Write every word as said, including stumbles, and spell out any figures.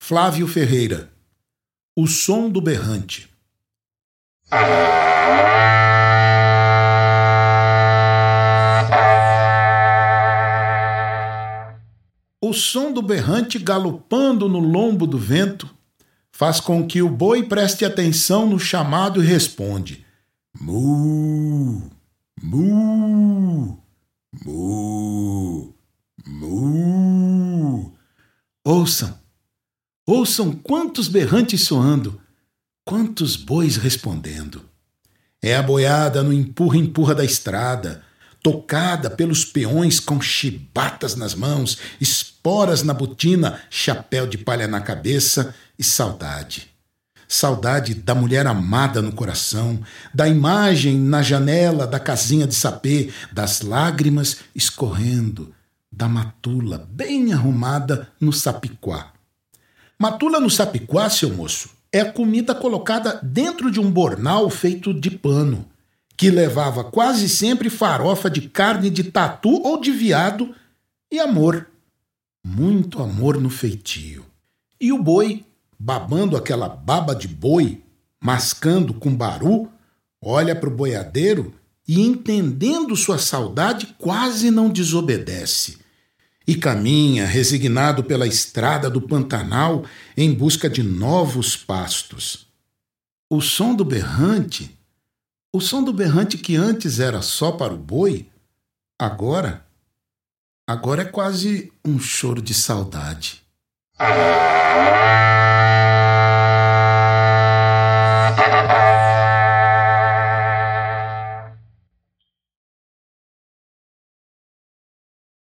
Flávio Ferreira. O som do berrante. O som do berrante galopando no lombo do vento faz com que o boi preste atenção no chamado e responde: mu, mu, mu, mu. Ouçam, ouçam quantos berrantes soando, quantos bois respondendo. É a boiada no empurra-empurra da estrada, tocada pelos peões com chibatas nas mãos, esporas na botina, chapéu de palha na cabeça e saudade. Saudade da mulher amada no coração, da imagem na janela da casinha de sapê, das lágrimas escorrendo, da matula bem arrumada no sapiquá. Matula no sapiquá, seu moço, é a comida colocada dentro de um bornal feito de pano, que levava quase sempre farofa de carne de tatu ou de veado e amor, muito amor no feitio. E o boi, babando aquela baba de boi, mascando com baru, olha para o boiadeiro e, entendendo sua saudade, quase não desobedece. E caminha, resignado pela estrada do Pantanal, em busca de novos pastos. O som do berrante, o som do berrante que antes era só para o boi, agora, agora é quase um choro de saudade.